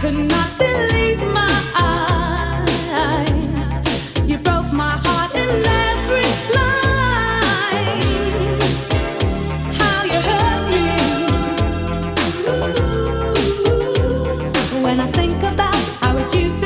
could not believe my eyes. You broke my heart in every line. How you hurt me. Ooh, when I think about how it used to